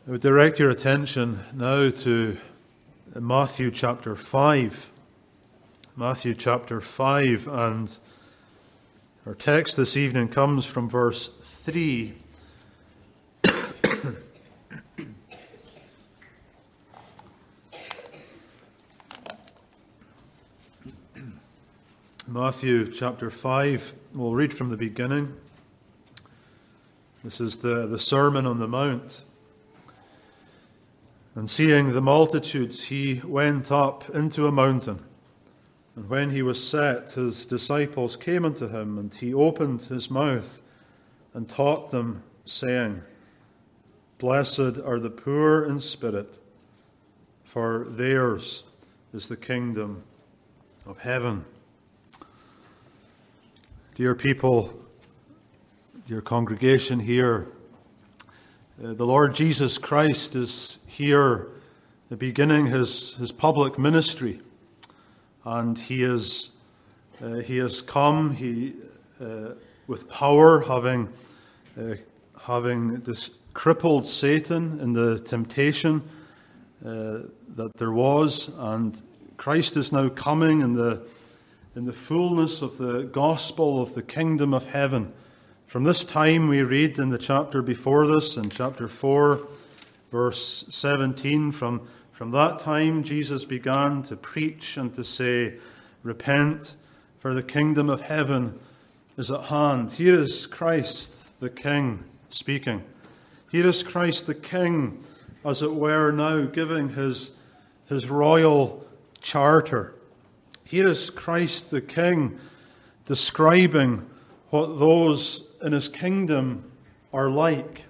I would direct your attention now to Matthew chapter 5. Matthew chapter 5, and our text this evening comes from verse 3. Matthew chapter 5, we'll read from the beginning. This is the Sermon on the Mount. And seeing the multitudes, he went up into a mountain. And when he was set, his disciples came unto him, and he opened his mouth and taught them, saying, Blessed are the poor in spirit, for theirs is the kingdom of heaven. Dear people, dear congregation here, the Lord Jesus Christ is here beginning his public ministry, and he has come with power, having this crippled Satan in the temptation that there was, and Christ is now coming in the fullness of the gospel of the kingdom of heaven. From this time we read in the chapter before this, in chapter 4, verse 17, from that time Jesus began to preach and to say, Repent, for the kingdom of heaven is at hand. Here is Christ the King speaking. Here is Christ the King, as it were, now giving his royal charter. Here is Christ the King describing what those in his kingdom are like.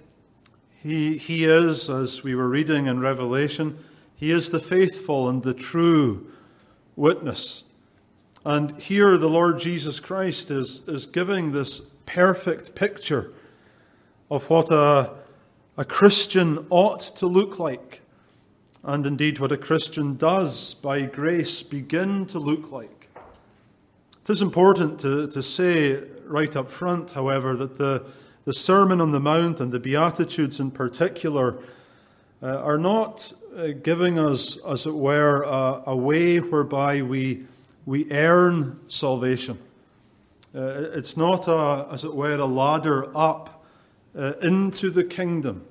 He is, as we were reading in Revelation, he is the faithful and the true witness. And here the Lord Jesus Christ is giving this perfect picture of what a Christian ought to look like, and indeed what a Christian does by grace begin to look like. It is important to say right up front, however, that the Sermon on the Mount and the Beatitudes in particular are not giving us, as it were, a way whereby we earn salvation. It's not, as it were, a ladder up into the kingdom.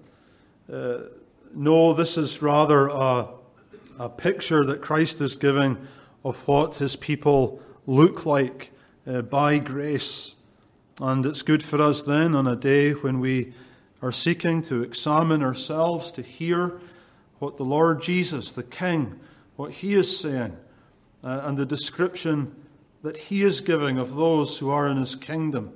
No, this is rather a picture that Christ is giving of what his people look like by grace. And it's good for us then on a day when we are seeking to examine ourselves, to hear what the Lord Jesus, the King, what he is saying, and the description that he is giving of those who are in his kingdom.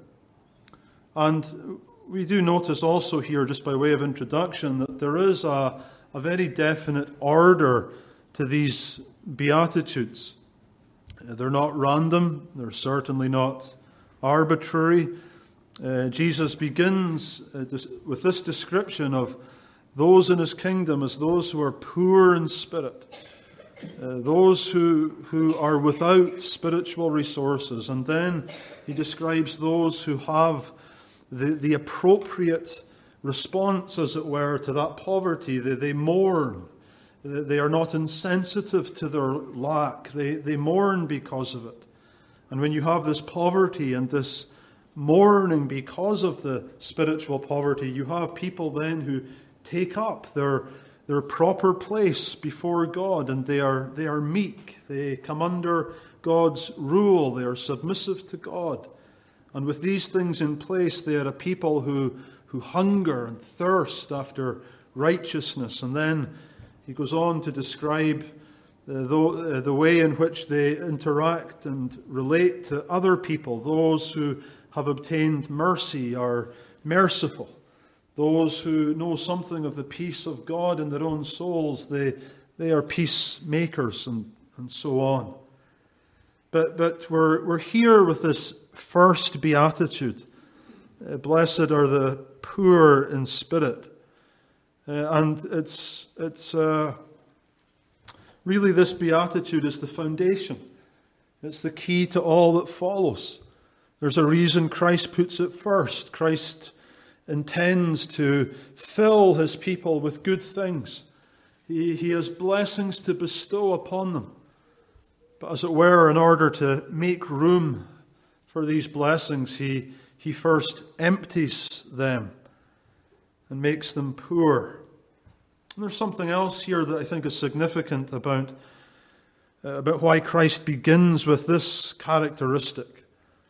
And we do notice also here, just by way of introduction, that there is a very definite order to these Beatitudes. They're not random. They're certainly not arbitrary. Jesus begins with this description of those in his kingdom as those who are poor in spirit, those who are without spiritual resources. And then he describes those who have the appropriate response, as it were, to that poverty. They mourn. They are not insensitive to their lack. They mourn because of it. And when you have this poverty and this mourning because of the spiritual poverty, you have people then who take up their proper place before God, and they are meek. They come under God's rule. They are submissive to God. And with these things in place, they are a people who hunger and thirst after righteousness. And then he goes on to describe the way in which they interact and relate to other people. Those who have obtained mercy are merciful. Those who know something of the peace of God in their own souls, they are peacemakers, and so on. But we're here with this first beatitude. Blessed are the poor in spirit. And it's really, this beatitude is the foundation. It's the key to all that follows. There's a reason Christ puts it first. Christ intends to fill his people with good things. He has blessings to bestow upon them. But as it were, in order to make room for these blessings, he first empties them and makes them poor. And there's something else here that I think is significant about why Christ begins with this characteristic.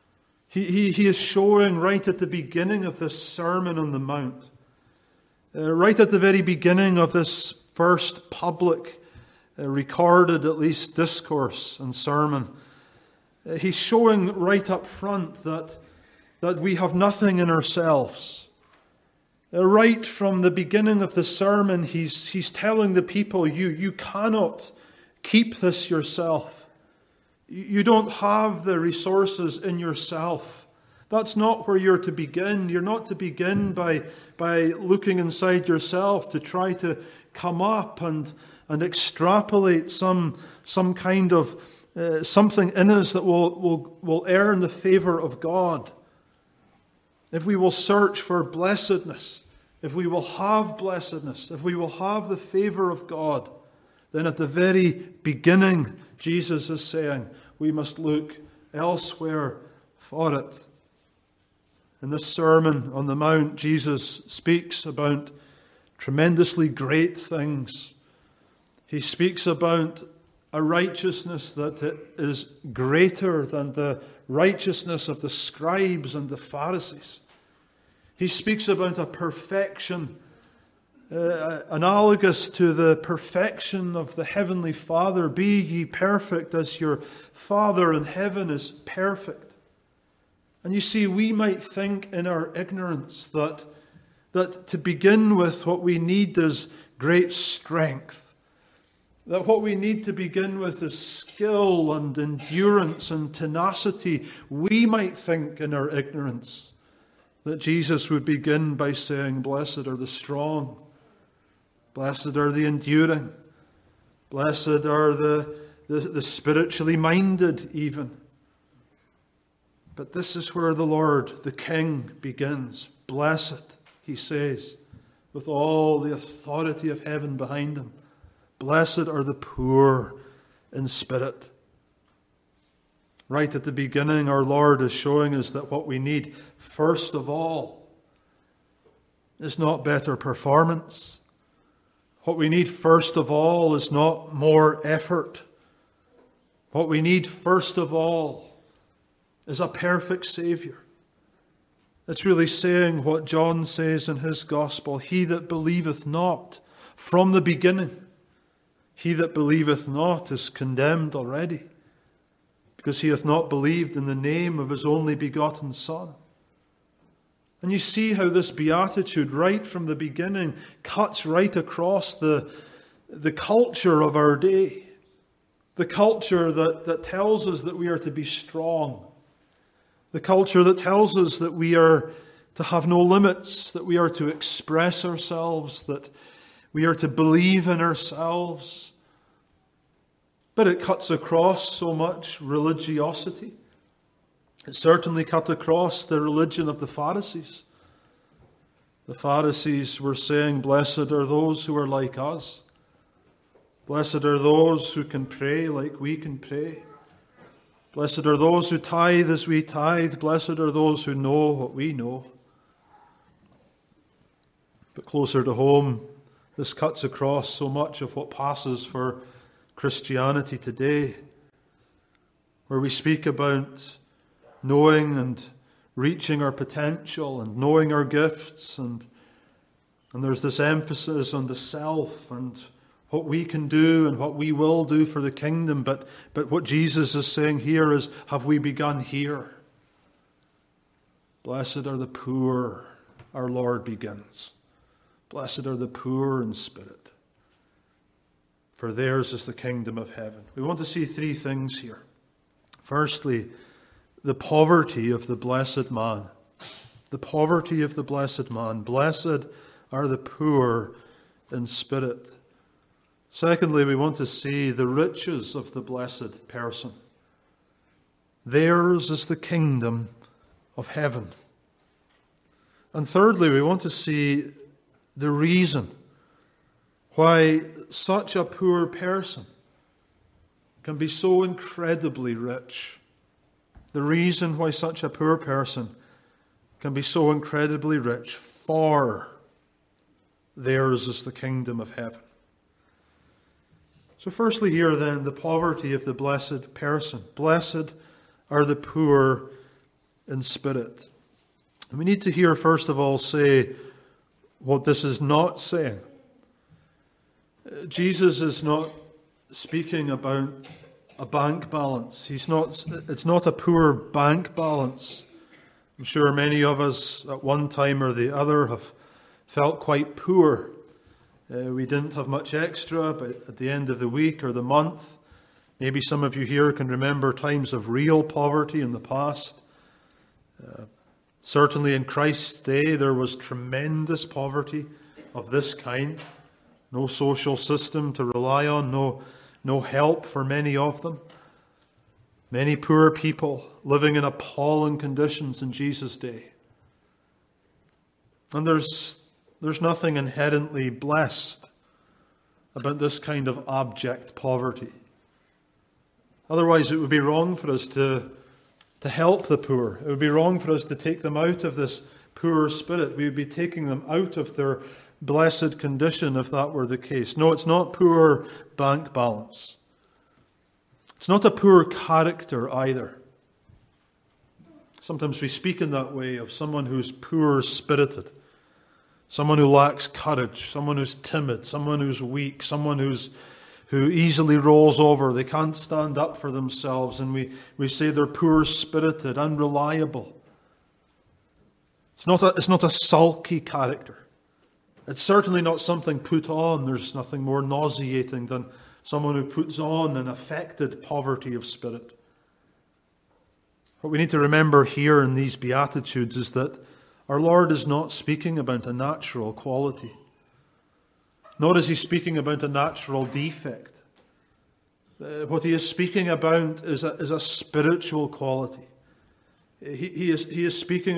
He is showing right at the beginning of this Sermon on the Mount, right at the very beginning of this first public, recorded at least, discourse and sermon, he's showing right up front that we have nothing in ourselves. Right from the beginning of the sermon, he's telling the people, you cannot keep this yourself. You don't have the resources in yourself. That's not where you're to begin. You're not to begin by looking inside yourself to try to come up and extrapolate some kind of something in us that will earn the favor of God. If we will search for blessedness, if we will have blessedness, if we will have the favor of God, then at the very beginning, Jesus is saying, we must look elsewhere for it. In this Sermon on the Mount, Jesus speaks about tremendously great things. He speaks about a righteousness that is greater than the righteousness of the scribes and the Pharisees. He speaks about a perfection analogous to the perfection of the Heavenly Father. Be ye perfect as your Father in heaven is perfect. And you see, we might think in our ignorance that to begin with, what we need is great strength. That what we need to begin with is skill and endurance and tenacity. We might think in our ignorance that Jesus would begin by saying, blessed are the strong, blessed are the enduring, blessed are the spiritually minded even. But this is where the Lord, the King, begins. Blessed, he says, with all the authority of heaven behind him. Blessed are the poor in spirit. Right at the beginning, our Lord is showing us that what we need, first of all, is not better performance. What we need, first of all, is not more effort. What we need, first of all, is a perfect Savior. It's really saying what John says in his Gospel, he that believeth not from the beginning, he that believeth not is condemned already, because he hath not believed in the name of his only begotten Son. And you see how this beatitude, right from the beginning, cuts right across the culture of our day. The culture that tells us that we are to be strong. The culture that tells us that we are to have no limits, that we are to express ourselves, that we are to believe in ourselves. But it cuts across so much religiosity. It certainly cut across the religion of the Pharisees. The Pharisees were saying, blessed are those who are like us. Blessed are those who can pray like we can pray. Blessed are those who tithe as we tithe. Blessed are those who know what we know. But closer to home, this cuts across so much of what passes for Christianity today, where we speak about knowing and reaching our potential and knowing our gifts, and there's this emphasis on the self and what we can do and what we will do for the kingdom. But what Jesus is saying here is, have we begun here? Blessed are the poor, our Lord begins. Blessed are the poor in spirit, for theirs is the kingdom of heaven. We want to see three things here. Firstly, the poverty of the blessed man. The poverty of the blessed man. Blessed are the poor in spirit. Secondly, we want to see the riches of the blessed person. Theirs is the kingdom of heaven. And thirdly, we want to see the reason why such a poor person can be so incredibly rich. The reason why such a poor person can be so incredibly rich, for theirs is the kingdom of heaven. So firstly here then, the poverty of the blessed person. Blessed are the poor in spirit. And we need to hear first of all say what this is not saying. Jesus is not speaking about a bank balance. It's not a poor bank balance. I'm sure many of us at one time or the other have felt quite poor. We didn't have much extra, but at the end of the week or the month, maybe some of you here can remember times of real poverty in the past. Certainly in Christ's day, there was tremendous poverty of this kind. No social system to rely on, no help for many of them. Many poor people living in appalling conditions in Jesus' day. And there's nothing inherently blessed about this kind of abject poverty. Otherwise, it would be wrong for us to help the poor. It would be wrong for us to take them out of this poor spirit. We would be taking them out of their blessed condition if that were the case. No, it's not poor bank balance. It's not a poor character either. Sometimes we speak in that way of someone who's poor-spirited, someone who lacks courage, someone who's timid, someone who's weak, someone who easily rolls over. They can't stand up for themselves, and we say they're poor-spirited, unreliable. It's not a sulky character. It's certainly not something put on. There's nothing more nauseating than someone who puts on an affected poverty of spirit. What we need to remember here in these Beatitudes is that our Lord is not speaking about a natural quality. Nor is he speaking about a natural defect. What he is speaking about is a spiritual quality. He is speaking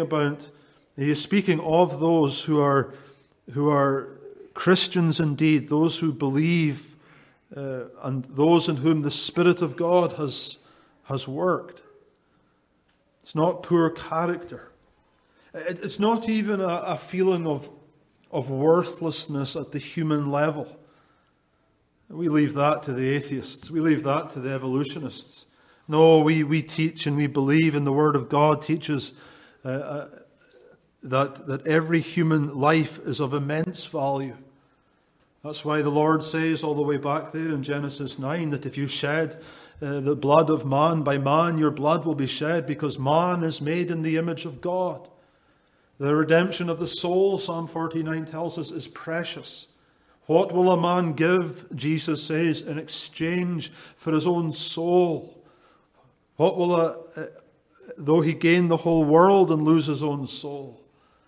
of those who are Christians indeed, those who believe, and those in whom the Spirit of God has worked. It's not poor character. It's not even a feeling of worthlessness at the human level. We leave that to the atheists. We leave that to the evolutionists. No, we teach and we believe, and the Word of God teaches that every human life is of immense value. That's why the Lord says all the way back there in Genesis 9 that if you shed the blood of man, by man your blood will be shed, because man is made in the image of God. The redemption of the soul, Psalm 49 tells us, is precious. What will a man give, Jesus says, in exchange for his own soul? What will though he gain the whole world and lose his own soul?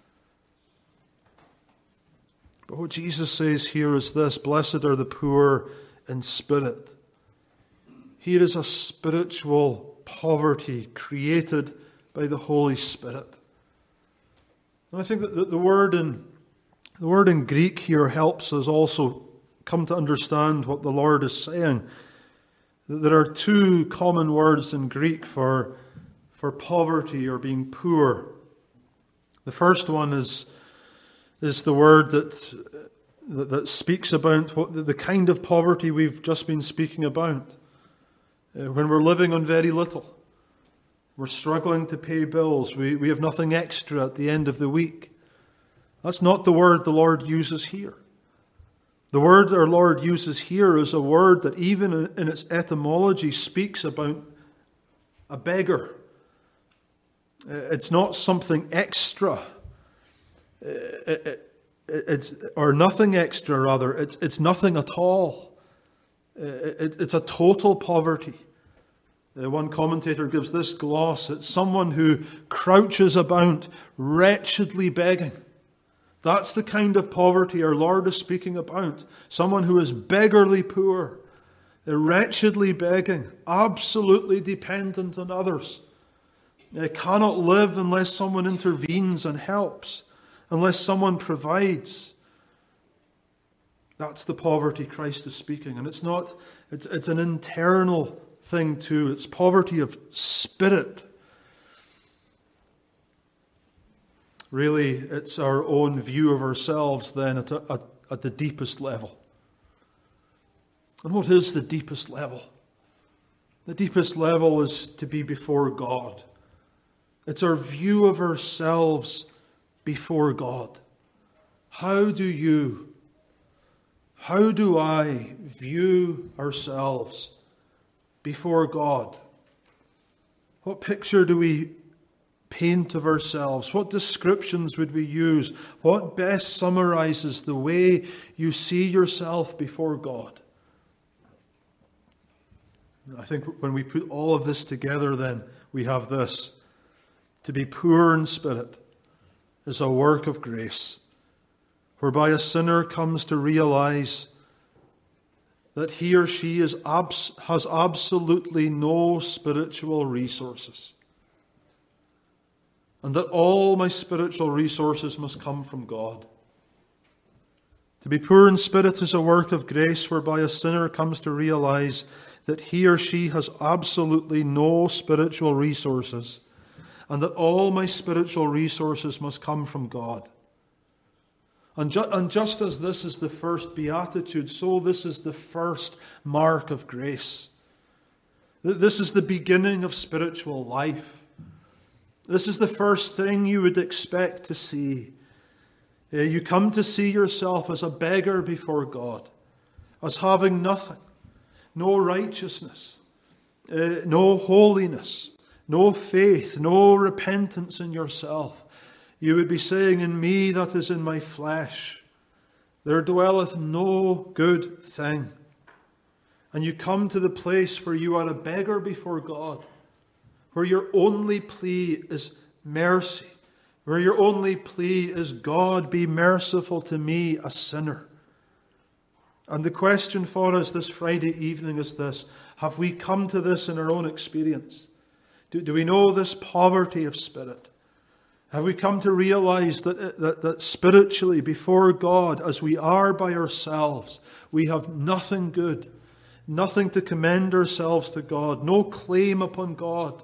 But what Jesus says here is this: blessed are the poor in spirit. Here is a spiritual poverty created by the Holy Spirit. And I think that the word in Greek here helps us also come to understand what the Lord is saying. There are two common words in Greek for poverty or being poor. The first one is the word that speaks about the kind of poverty we've just been speaking about. When we're living on very little, we're struggling to pay bills, we have nothing extra at the end of the week. That's not the word the Lord uses here. The word our Lord uses here is a word that even in its etymology speaks about a beggar. It's not something extra. Or nothing extra, rather. It's nothing at all. It's a total poverty. One commentator gives this gloss: it's someone who crouches about wretchedly begging. That's the kind of poverty our Lord is speaking about. Someone who is beggarly poor, wretchedly begging, absolutely dependent on others. They cannot live unless someone intervenes and helps. unless someone provides. That's the poverty Christ is speaking. And it's an internal thing too. It's poverty of spirit. Really, it's our own view of ourselves then at the deepest level. And what is the deepest level? The deepest level is to be before God. It's our view of ourselves before God. How do I view ourselves before God? What picture do we paint of ourselves? What descriptions would we use? What best summarizes the way you see yourself before God? I think when we put all of this together, then we have this. To be poor in spirit is a work of grace, whereby a sinner comes to realize that he or she has absolutely no spiritual resources, and that all my spiritual resources must come from God. To be poor in spirit is a work of grace, whereby a sinner comes to realize that he or she has absolutely no spiritual resources, and that all my spiritual resources must come from God. And just as this is the first beatitude, so this is the first mark of grace. This is the beginning of spiritual life. This is the first thing you would expect to see. You come to see yourself as a beggar before God, as having nothing, no righteousness, no holiness, no faith, no repentance in yourself. You would be saying, in me that is in my flesh, there dwelleth no good thing. And you come to the place where you are a beggar before God, where your only plea is mercy, where your only plea is, God, be merciful to me, a sinner. And the question for us this Friday evening is this: have we come to this in our own experience? Do we know this poverty of spirit? Have we come to realize that spiritually before God, as we are by ourselves, we have nothing good, nothing to commend ourselves to God, no claim upon God,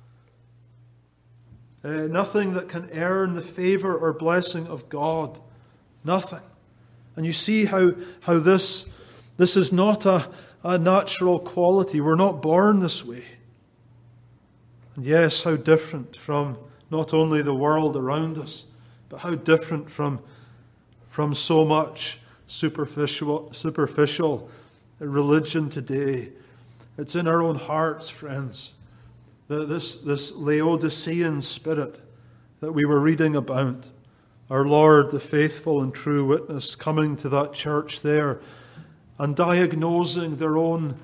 nothing that can earn the favor or blessing of God, nothing. And you see how this is not a natural quality. We're not born this way. And yes, how different from not only the world around us, but how different from so much superficial religion today. It's in our own hearts, friends. This Laodicean spirit that we were reading about. Our Lord, the faithful and true witness, coming to that church there and diagnosing their own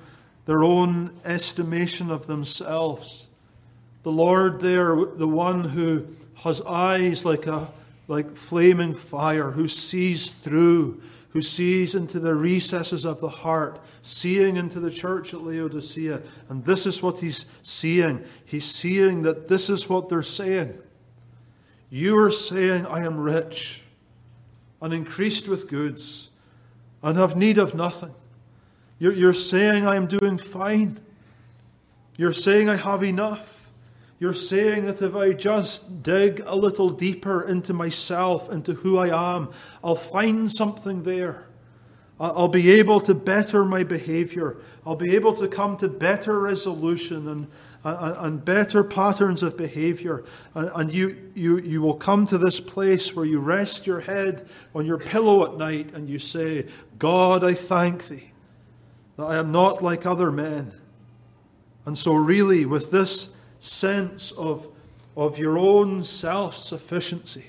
estimation of themselves. The Lord there, the one who has eyes like flaming fire, who sees through, who sees into the recesses of the heart, seeing into the church at Laodicea. And this is what he's seeing. He's seeing that this is what they're saying. You are saying, I am rich and increased with goods and have need of nothing. You're saying I am doing fine. You're saying I have enough. You're saying that if I just dig a little deeper into myself, into who I am, I'll find something there. I'll be able to better my behavior. I'll be able to come to better resolution and better patterns of behavior. And you will come to this place where you rest your head on your pillow at night and you say, God, I thank thee that I am not like other men. And so really, with this sense of your own self-sufficiency,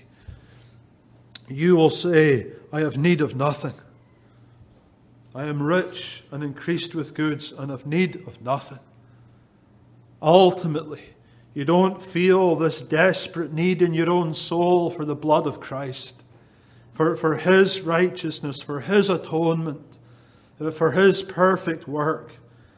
you will say, I have need of nothing. I am rich and increased with goods and have need of nothing. Ultimately, you don't feel this desperate need in your own soul for the blood of Christ, for His righteousness, for His atonement, for His perfect work.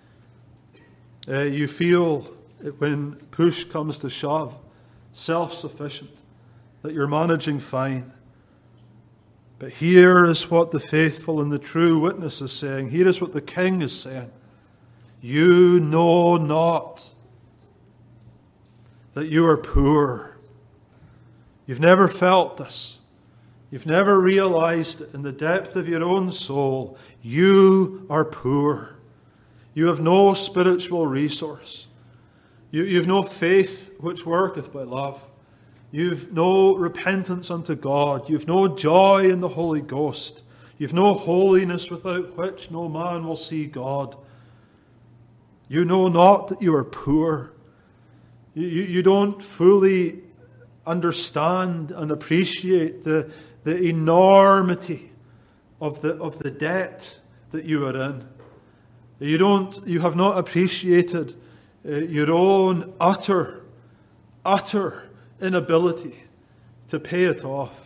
You feel, when push comes to shove, self-sufficient, that you're managing fine. But here is what the faithful and the true witness is saying. Here is what the King is saying. You know not that you are poor. You've never felt this. You've never realized in the depth of your own soul, you are poor. You have no spiritual resource. You've no faith which worketh by love. You've no repentance unto God. You've no joy in the Holy Ghost. You've no holiness without which no man will see God. You know not that you are poor. You don't fully understand and appreciate the enormity of the debt that you are in. You have not appreciated your own utter inability to pay it off.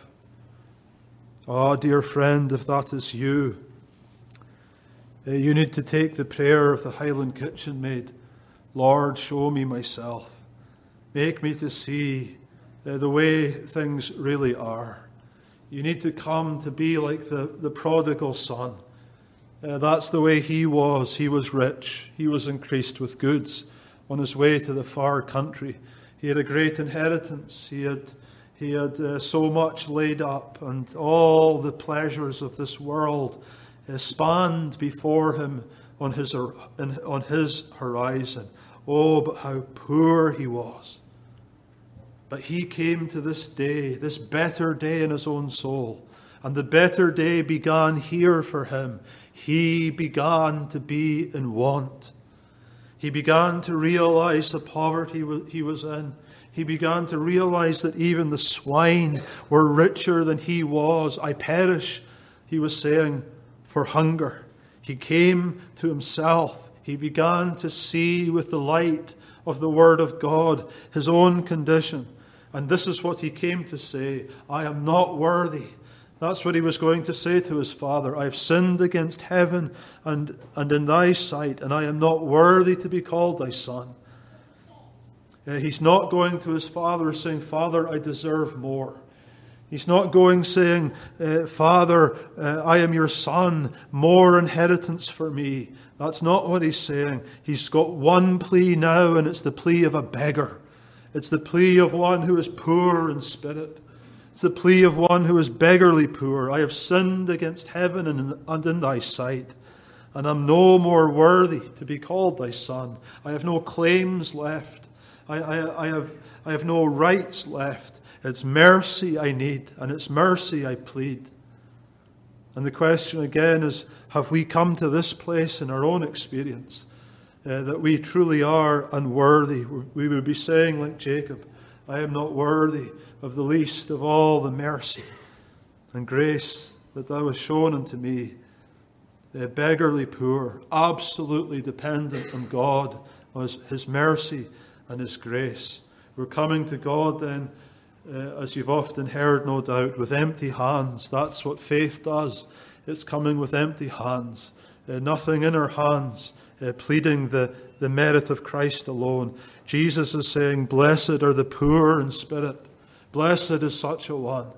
Ah, dear friend, if that is you, you need to take the prayer of the Highland kitchen maid. Lord, show me myself. Make me to see the way things really are. You need to come to be like the prodigal son. That's the way he was. He was rich. He was increased with goods on his way to the far country. He had a great inheritance. He had so much laid up, and all the pleasures of this world spanned before him on his horizon. Oh, but how poor he was. But he came to this day, this better day in his own soul. And the better day began here for him. He began to be in want. He began to realize the poverty he was in. He began to realize that even the swine were richer than he was. I perish, he was saying, for hunger. He came to himself. He began to see with the light of the Word of God his own condition. And this is what he came to say, I am not worthy. That's what he was going to say to his father. I have sinned against heaven and in thy sight, and I am not worthy to be called thy son. He's not going to his father saying, Father, I deserve more. He's not going saying, Father, I am your son, more inheritance for me. That's not what he's saying. He's got one plea now, and it's the plea of a beggar. It's the plea of one who is poor in spirit. It's the plea of one who is beggarly poor. I have sinned against heaven and in thy sight, and am no more worthy to be called thy son. I have no claims left. I have no rights left. It's mercy I need, and it's mercy I plead. And the question again is, have we come to this place in our own experience that we truly are unworthy? We would be saying like Jacob, I am not worthy of the least of all the mercy and grace that thou hast shown unto me. Beggarly poor, absolutely dependent on God, on his mercy and his grace. We're coming to God then, as you've often heard, no doubt, with empty hands. That's what faith does. It's coming with empty hands. Nothing in our hands, pleading the merit of Christ alone. Jesus is saying, blessed are the poor in spirit. Blessed is such a one.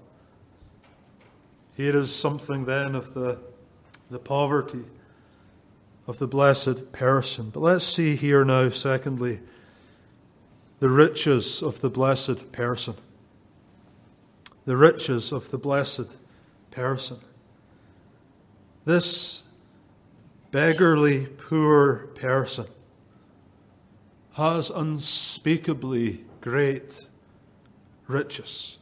Here is something then of the poverty of the blessed person. But let's see here now, secondly, the riches of the blessed person. The riches of the blessed person. This beggarly poor person has unspeakably great riches.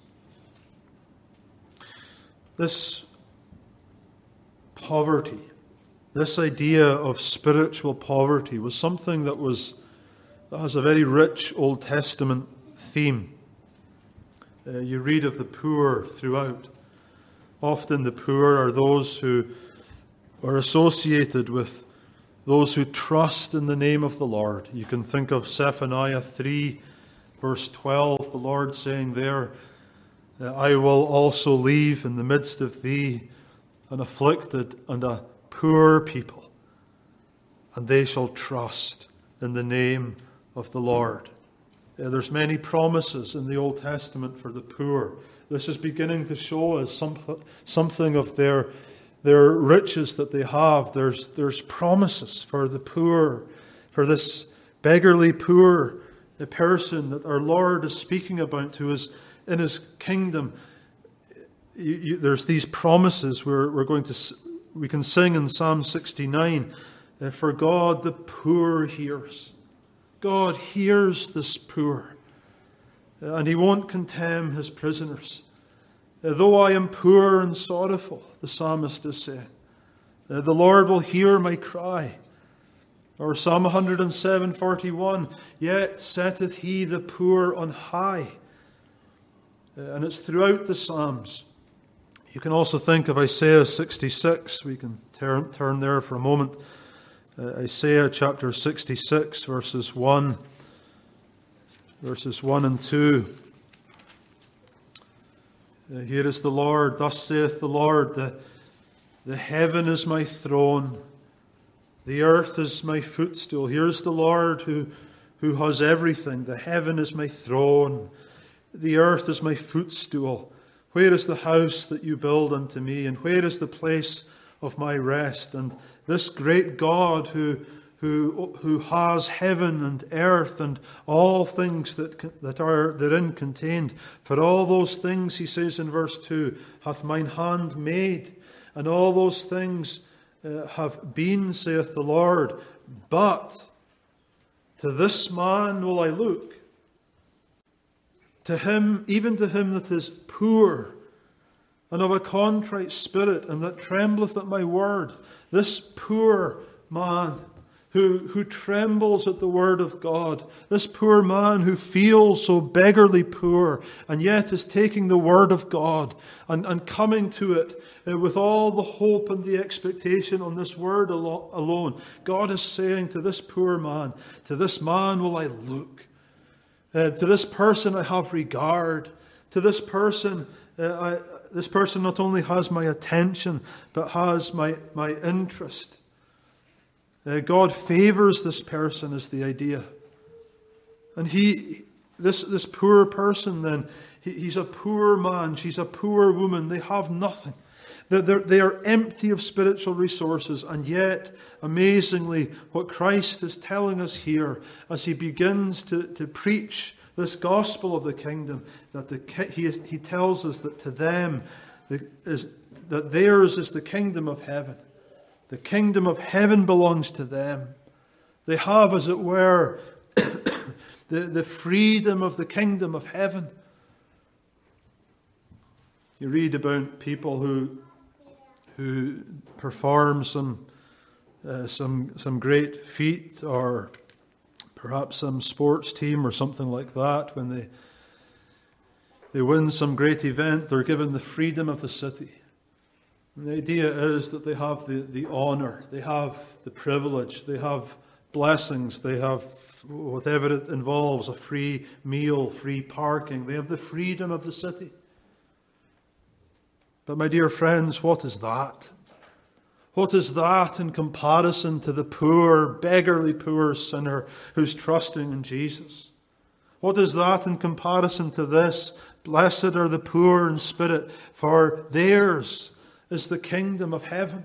This poverty, this idea of spiritual poverty, was something that has a very rich Old Testament theme. You read of the poor throughout. Often the poor are those who are associated with those who trust in the name of the Lord. You can think of Zephaniah 3, verse 12, the Lord saying there, I will also leave in the midst of thee an afflicted and a poor people, and they shall trust in the name of the Lord. There's many promises in the Old Testament for the poor, This is beginning to show us something of their riches that they have. There's promises for the poor, for this beggarly poor, the person that our Lord is speaking about, who is in his kingdom. There's these promises we can sing in Psalm 69, for God the poor hears. God hears this poor, and he won't condemn his prisoners. Though I am poor and sorrowful, the psalmist is saying, the Lord will hear my cry. Or Psalm 107:41, yet setteth he the poor on high. And it's throughout the Psalms. You can also think of Isaiah 66. We can turn there for a moment. Isaiah chapter 66, verses 1 and 2. Here is the Lord, thus saith the Lord, the heaven is my throne, the earth is my footstool. Here's the Lord who has everything. The heaven is my throne, the earth is my footstool. Where is the house that you build unto me, and where is the place of my rest? And this great God who has heaven and earth and all things that are therein contained. For all those things, he says in verse 2, hath mine hand made, and all those things have been, saith the Lord. But to this man will I look, to him, even to him that is poor, and of a contrite spirit, and that trembleth at my word. This poor man who trembles at the word of God, this poor man who feels so beggarly poor, and yet is taking the word of God and coming to it with all the hope and the expectation on this word alone. God is saying to this poor man, to this man will I look. To this person I have regard. To this person, this person not only has my attention, but has my interest. God favors this person is the idea. And this poor person then, he's a poor man, she's a poor woman, they have nothing. They are empty of spiritual resources, and yet, amazingly, what Christ is telling us here as he begins to preach this gospel of the kingdom, that he tells us that to them, that theirs is the kingdom of heaven. The kingdom of heaven belongs to them. They have, as it were, the freedom of the kingdom of heaven. You read about people who perform some great feat, or perhaps some sports team or something like that. When they win some great event, they're given the freedom of the city. And the idea is that they have the honor, they have the privilege, they have blessings, they have whatever it involves, a free meal, free parking. They have the freedom of the city. But my dear friends, what is that? What is that in comparison to the poor, beggarly poor sinner who's trusting in Jesus? What is that in comparison to this? Blessed are the poor in spirit, for theirs is the kingdom of heaven.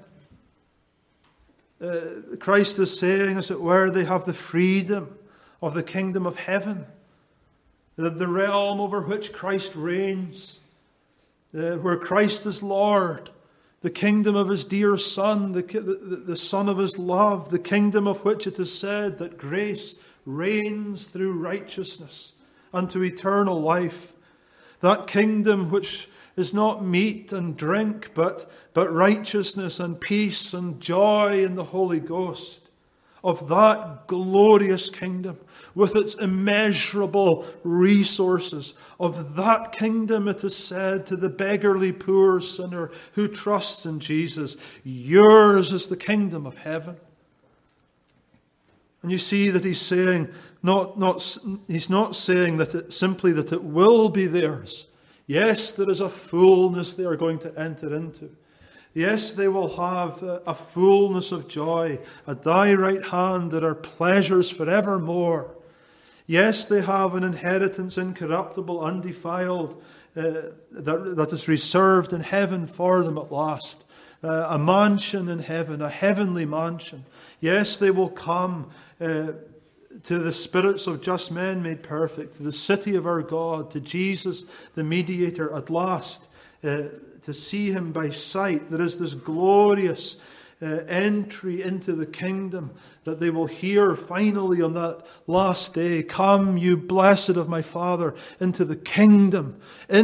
Christ is saying, as it were, they have the freedom of the kingdom of heaven, the realm over which Christ reigns, where Christ is Lord, the kingdom of his dear Son, the Son of his love, the kingdom of which it is said that grace reigns through righteousness unto eternal life. That kingdom which is not meat and drink, but righteousness and peace and joy in the Holy Ghost. Of that glorious kingdom, with its immeasurable resources, of that kingdom it is said to the beggarly poor sinner who trusts in Jesus, yours is the kingdom of heaven. And you see that he's saying, he's not saying that simply that it will be theirs. Yes, there is a fullness they are going to enter into. Yes, they will have a fullness of joy. At thy right hand there are pleasures forevermore. Yes, they have an inheritance incorruptible, undefiled, that is reserved in heaven for them at last. A mansion in heaven, a heavenly mansion. Yes, they will come to the spirits of just men made perfect, to the city of our God, to Jesus, the mediator, at last, to see him by sight. There is this glorious entry into the kingdom that they will hear finally on that last day. Come, you blessed of my Father, into the kingdom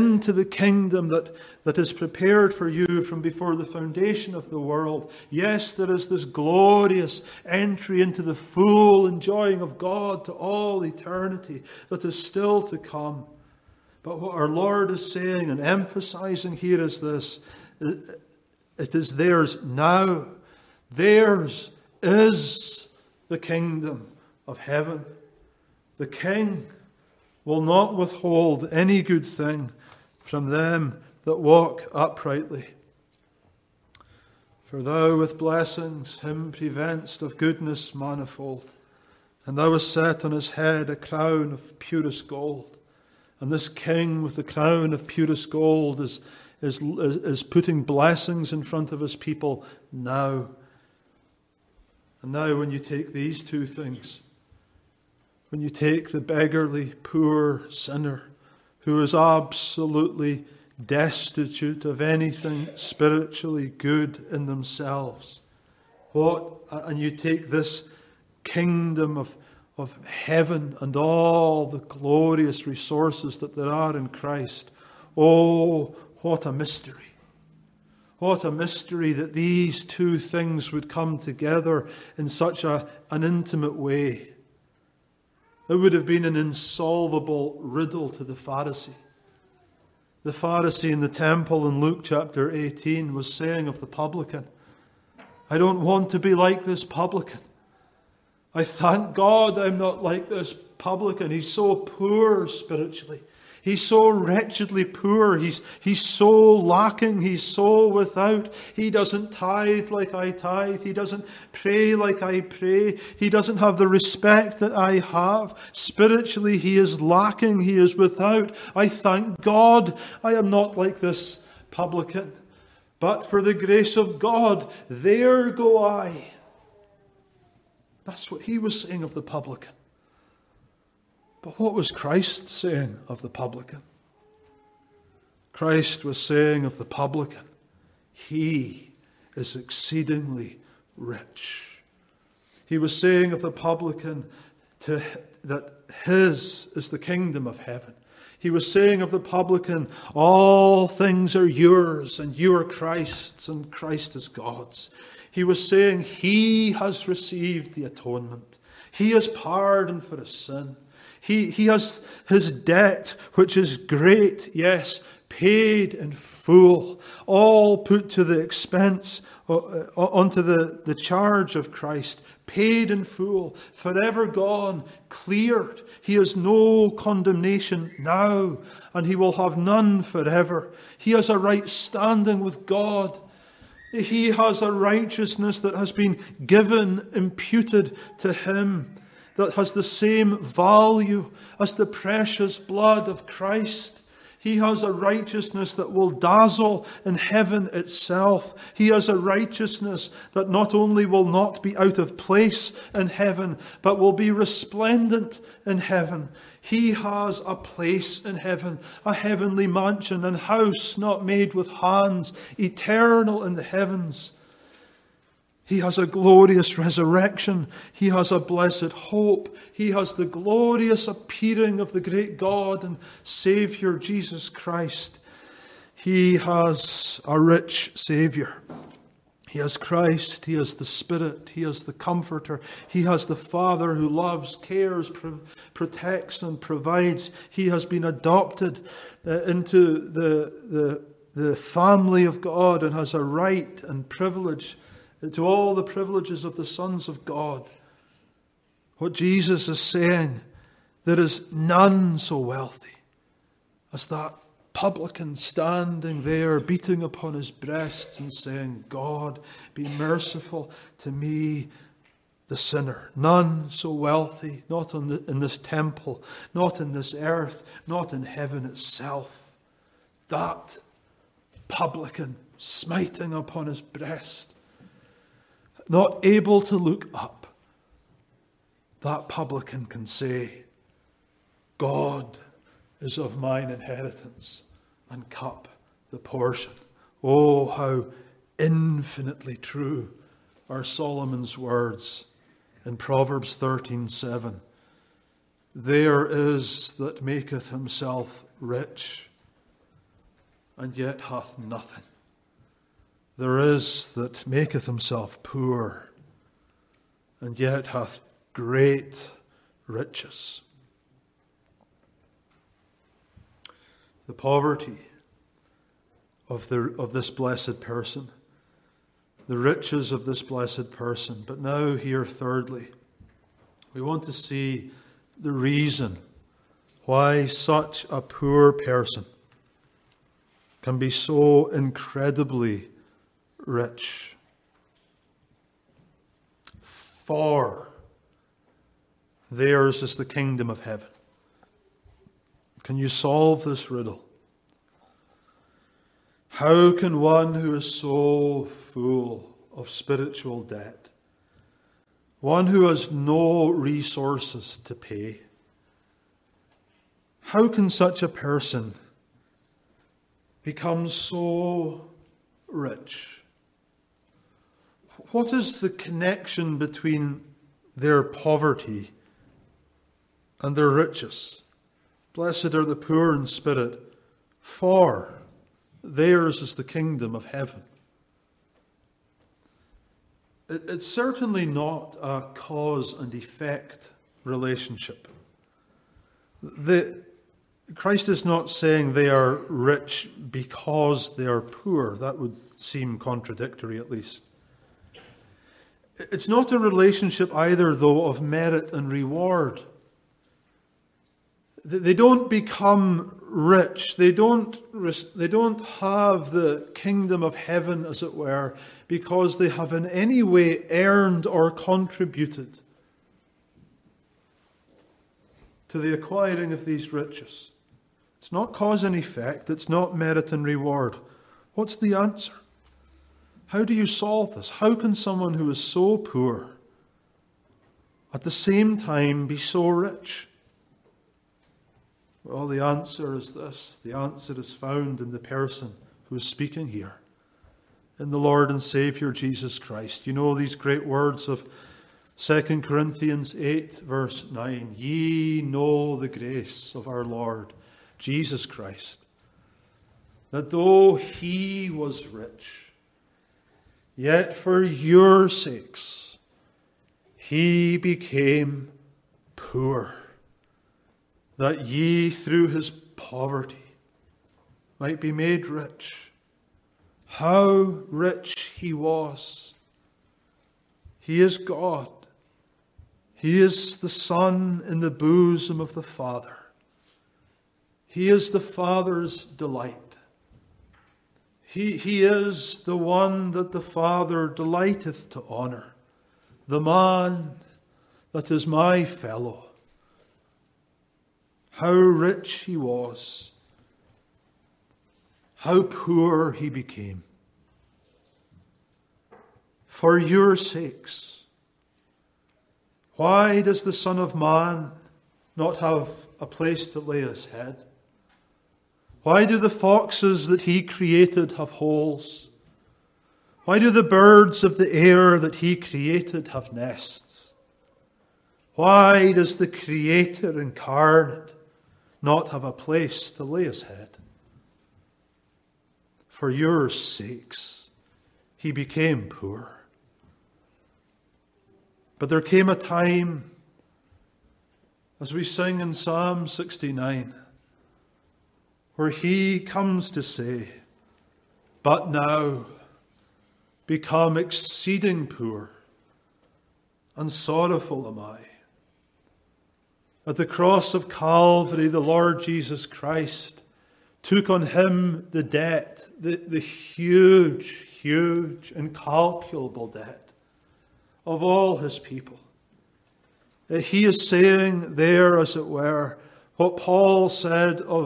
that is prepared for you from before the foundation of the world. Yes, there is this glorious entry into the full enjoying of God to all eternity that is still to come. But what our Lord is saying and emphasizing here is this: it is theirs now. Theirs is the kingdom of heaven. The King will not withhold any good thing from them that walk uprightly. For thou with blessings him prevenst of goodness manifold, and thou hast set on his head a crown of purest gold. And this King with the crown of purest gold is putting blessings in front of his people now. And now when you take these two things, when you take the beggarly, poor sinner who is absolutely destitute of anything spiritually good in themselves, and you take this kingdom of heaven and all the glorious resources that there are in Christ, oh, what a mystery. What a mystery that these two things would come together in such an intimate way. It would have been an insolvable riddle to the Pharisee. The Pharisee in the temple in Luke chapter 18 was saying of the publican, I don't want to be like this publican. I thank God I'm not like this publican. He's so poor spiritually. He's so wretchedly poor. He's so lacking. He's so without. He doesn't tithe like I tithe. He doesn't pray like I pray. He doesn't have the respect that I have. Spiritually, he is lacking. He is without. I thank God I am not like this publican. But for the grace of God, there go I. That's what he was saying of the publican. But what was Christ saying of the publican? Christ was saying of the publican, he is exceedingly rich. He was saying of the publican that his is the kingdom of heaven. He was saying of the publican, all things are yours, and you are Christ's, and Christ is God's. He was saying he has received the atonement. He has pardon for his sin. He has his debt, which is great, yes, paid in full, all put to the expense, onto the charge of Christ, paid in full, forever gone, cleared. He has no condemnation now, and he will have none forever. He has a right standing with God. He has a righteousness that has been given, imputed to him, that has the same value as the precious blood of Christ. He has a righteousness that will dazzle in heaven itself. He has a righteousness that not only will not be out of place in heaven, but will be resplendent in heaven. He has a place in heaven, a heavenly mansion and house not made with hands, eternal in the heavens. He has a glorious resurrection. He has a blessed hope. He has the glorious appearing of the great God and Savior Jesus Christ. He has a rich Savior. He has Christ. He has the Spirit. He has the Comforter. He has the Father who loves, cares, protects and provides. He has been adopted into the family of God and has a right and privilege to all the privileges of the sons of God. What Jesus is saying, there is none so wealthy as that publican standing there, beating upon his breast and saying, God, be merciful to me, the sinner. None so wealthy, not in this temple, not in this earth, not in heaven itself. that publican smiting upon his breast, not able to look up, that publican can say, God is of mine inheritance and cup the portion. Oh, how infinitely true are Solomon's words in Proverbs 13:7. There is that maketh himself rich, and yet hath nothing. There is that maketh himself poor, and yet hath great riches. The poverty of this blessed person, the riches of this blessed person. But now here, thirdly, we want to see the reason why such a poor person can be so incredibly rich. For theirs is the kingdom of heaven. Can you solve this riddle? How can one who is so full of spiritual debt, one who has no resources to pay, how can such a person become so rich? What is the connection between their poverty and their riches? Blessed are the poor in spirit, for theirs is the kingdom of heaven. It's certainly not a cause and effect relationship. Christ is not saying they are rich because they are poor. That would seem contradictory, at least. It's not a relationship either, though, of merit and reward. They don't become rich. They don't have the kingdom of heaven, as it were, because they have in any way earned or contributed to the acquiring of these riches. It's not cause and effect. It's not merit and reward. What's the answer? How do you solve this? How can someone who is so poor at the same time be so rich? Well, the answer is this. The answer is found in the person who is speaking here, in the Lord and Savior Jesus Christ. You know these great words of 2 Corinthians 8, verse 9. Ye know the grace of our Lord Jesus Christ, that though he was rich, yet for your sakes he became poor, that ye through his poverty might be made rich. How rich he was. He is God. He is the Son in the bosom of the Father. He is the Father's delight. He is the one that the Father delighteth to honor, the man that is my fellow. How rich he was, how poor he became. For your sakes. Why does the Son of Man not have a place to lay his head? Why do the foxes that he created have holes? Why do the birds of the air that he created have nests? Why does the Creator incarnate not have a place to lay his head? For your sakes, he became poor. But there came a time, as we sing in Psalm 69, where he comes to say, but now become exceeding poor and sorrowful am I. At the cross of Calvary, the Lord Jesus Christ took on him the debt, the huge, incalculable debt of all his people. He is saying there, as it were, what Paul said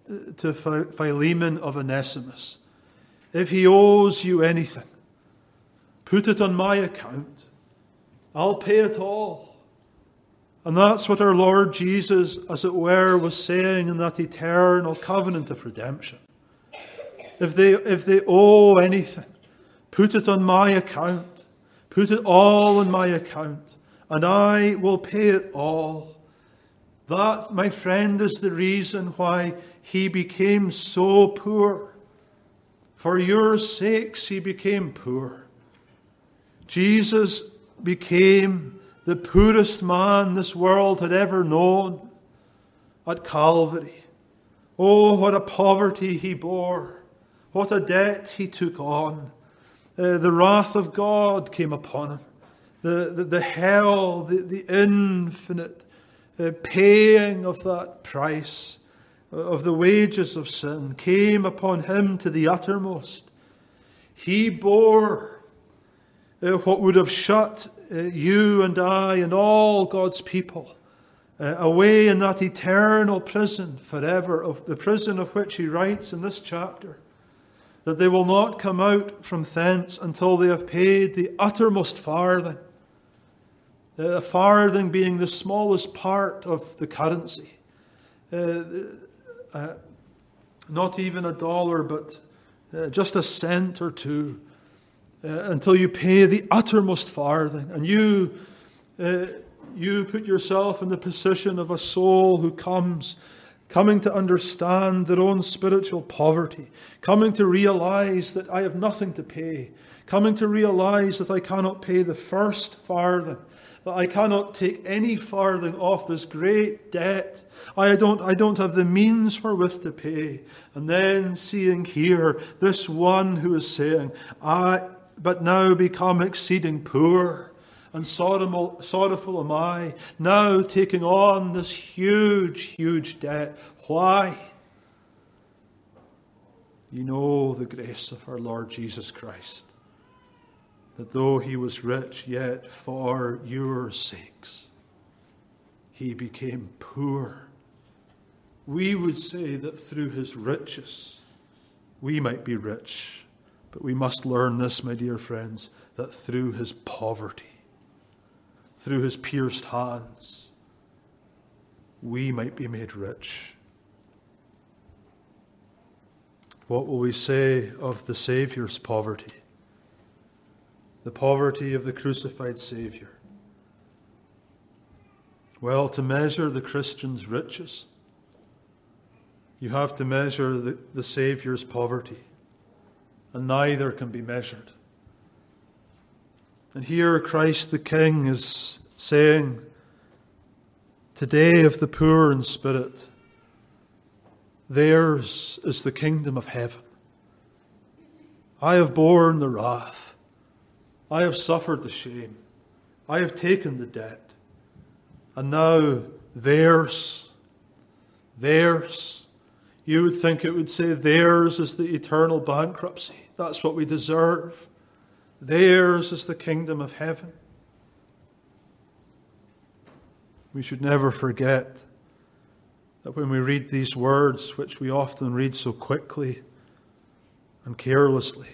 to Philemon of Onesimus, if he owes you anything, put it on my account. I'll pay it all. And that's what our Lord Jesus, as it were, was saying in that eternal covenant of redemption. If they owe anything, put it on my account. Put it all on my account, and I will pay it all. That, my friend, is the reason why he became so poor. For your sakes he became poor. Jesus became the poorest man this world had ever known at Calvary. Oh, what a poverty he bore. What a debt he took on. The wrath of God came upon him. The hell, the infinite paying of that price, of the wages of sin, came upon him to the uttermost. He bore what would have shut you and I and all God's people away in that eternal prison forever, of the prison of which he writes in this chapter, that they will not come out from thence until they have paid the uttermost farthing. A farthing being the smallest part of the currency. Not even $1, but just a cent or two. Until you pay the uttermost farthing. And you put yourself in the position of a soul who coming to understand their own spiritual poverty, coming to realize that I have nothing to pay, coming to realize that I cannot pay the first farthing, that I cannot take any farthing off this great debt. I don't have the means wherewith to pay. And then seeing here this one who is saying, I but now become exceeding poor, and sorrowful am I, now taking on this huge debt. Why? You know the grace of our Lord Jesus Christ, that though he was rich, yet for your sakes he became poor. We would say that through his riches we might be rich. But we must learn this, my dear friends, that through his poverty, through his pierced hands, we might be made rich. What will we say of the Saviour's poverty? The poverty of the crucified Saviour. Well, to measure the Christian's riches, you have to measure the Saviour's poverty. And neither can be measured. And here Christ the King is saying, today of the poor in spirit, theirs is the kingdom of heaven. I have borne the wrath. I have suffered the shame. I have taken the debt. And now theirs. You would think it would say theirs is the eternal bankruptcy. That's what we deserve. Theirs is the kingdom of heaven. We should never forget that when we read these words, which we often read so quickly and carelessly,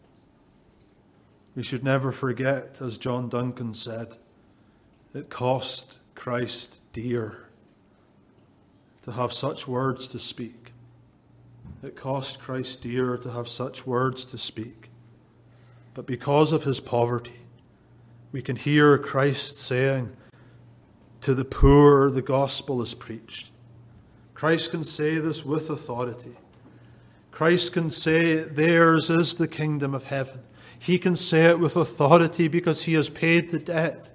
we should never forget, as John Duncan said, it cost Christ dear to have such words to speak. It cost Christ dear to have such words to speak. But because of his poverty, we can hear Christ saying, to the poor the gospel is preached. Christ can say this with authority. Christ can say, theirs is the kingdom of heaven. He can say it with authority because he has paid the debt.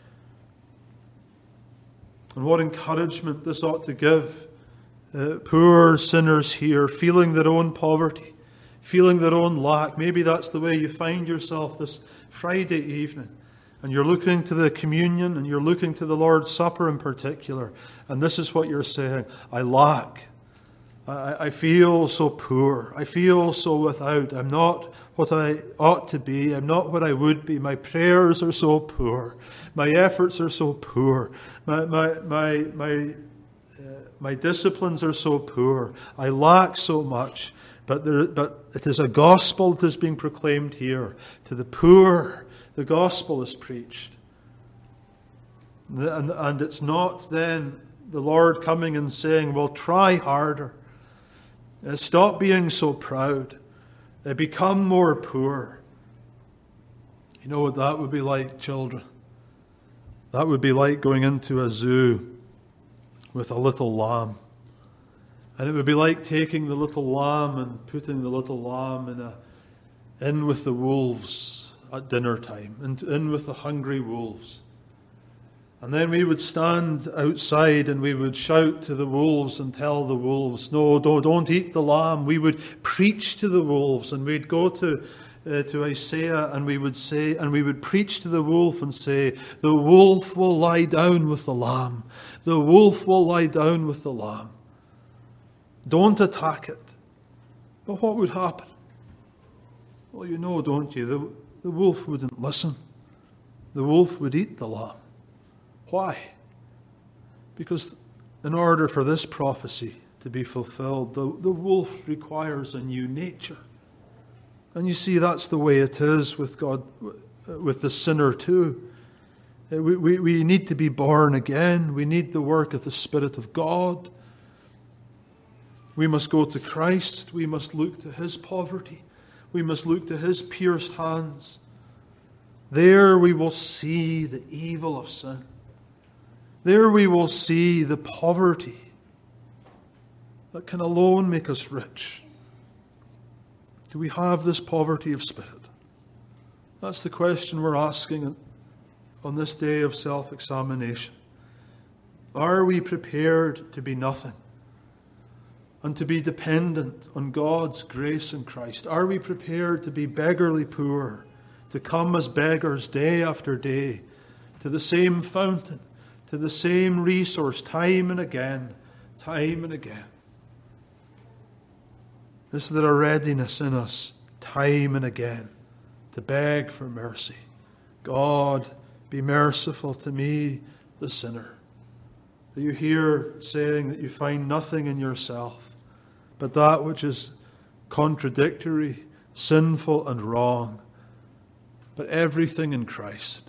And what encouragement this ought to give poor sinners here, feeling their own poverty, feeling their own lack. Maybe that's the way you find yourself this Friday evening. And you're looking to the communion and you're looking to the Lord's Supper in particular. And this is what you're saying. I lack. I feel so poor. I feel so without. I'm not what I ought to be. I'm not what I would be. My prayers are so poor. My efforts are so poor. My My disciplines are so poor. I lack so much. But it is a gospel that is being proclaimed here. To the poor, the gospel is preached. And it's not then the Lord coming and saying, well, try harder. Stop being so proud. Become more poor. You know what that would be like, children? That would be like going into a zoo with a little lamb. And it would be like taking the little lamb and putting the little lamb in with the wolves at dinner time, and in with the hungry wolves. And then we would stand outside and we would shout to the wolves and tell the wolves, no, don't eat the lamb. We would preach to the wolves, and we'd go to Isaiah and we would preach to the wolf and say, the wolf will lie down with the lamb. The wolf will lie down with the lamb. Don't attack it. But what would happen? Well, you know, don't you? The wolf wouldn't listen. The wolf would eat the lamb. Why? Because in order for this prophecy to be fulfilled, the wolf requires a new nature. And you see, that's the way it is with God, with the sinner too. We need to be born again. We need the work of the Spirit of God. We must go to Christ. We must look to His poverty. We must look to His pierced hands. There we will see the evil of sin. There we will see the poverty that can alone make us rich. Do we have this poverty of spirit? That's the question we're asking on this day of self-examination. Are we prepared to be nothing and to be dependent on God's grace in Christ? Are we prepared to be beggarly poor, to come as beggars day after day to the same fountain, to the same resource time and again, time and again? Is there a readiness in us time and again to beg for mercy? God, be merciful to me, the sinner. That you hear saying that you find nothing in yourself, but that which is contradictory, sinful, and wrong, but everything in Christ.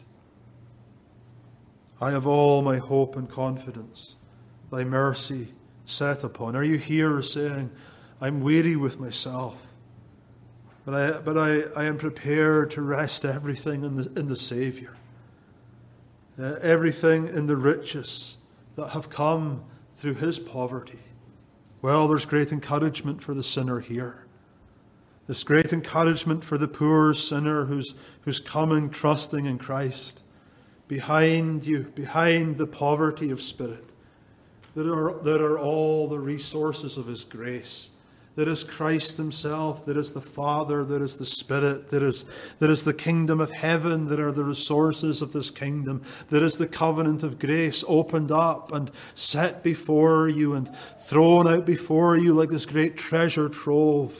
I have all my hope and confidence, thy mercy set upon. Are you here saying, I'm weary with myself, but I am prepared to rest everything in the Savior, everything in the riches that have come through His poverty? Well, there's great encouragement for the sinner here. There's great encouragement for the poor sinner who's coming trusting in Christ. Behind you, behind the poverty of spirit, there are all the resources of His grace. There is Christ Himself, there is the Father, there is the Spirit, there is the kingdom of heaven, there are the resources of this kingdom, there is the covenant of grace opened up and set before you and thrown out before you like this great treasure trove.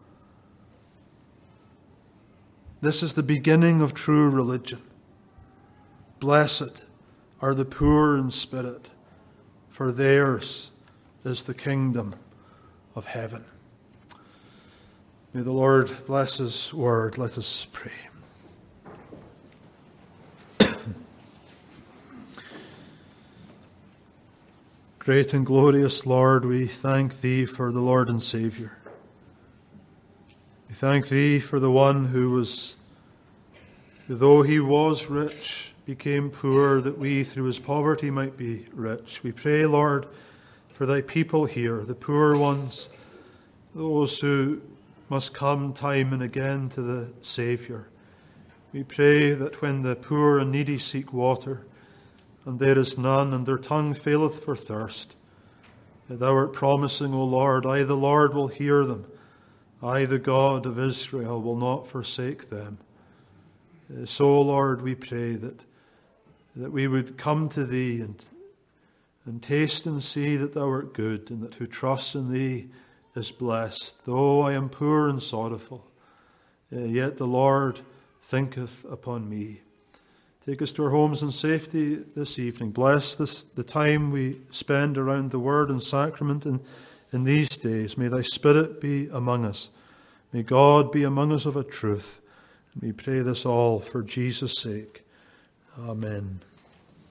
This is the beginning of true religion. Blessed are the poor in spirit, for theirs is the kingdom of heaven. May the Lord bless His word. Let us pray. Great and glorious Lord, we thank Thee for the Lord and Saviour. We thank Thee for the one who though He was rich, became poor, that we through His poverty might be rich. We pray, Lord, for Thy people here, the poor ones, those who must come time and again to the Saviour. We pray that when the poor and needy seek water, and there is none, and their tongue faileth for thirst, that Thou art promising, O Lord, I, the Lord, will hear them. I, the God of Israel, will not forsake them. So, Lord, we pray that we would come to Thee and taste and see that Thou art good, and that who trusts in Thee is blessed. Though I am poor and sorrowful, yet the Lord thinketh upon me. Take us to our homes in safety this evening. Bless the time we spend around the Word and Sacrament in these days. May Thy Spirit be among us. May God be among us of a truth. We pray this all for Jesus' sake. Amen.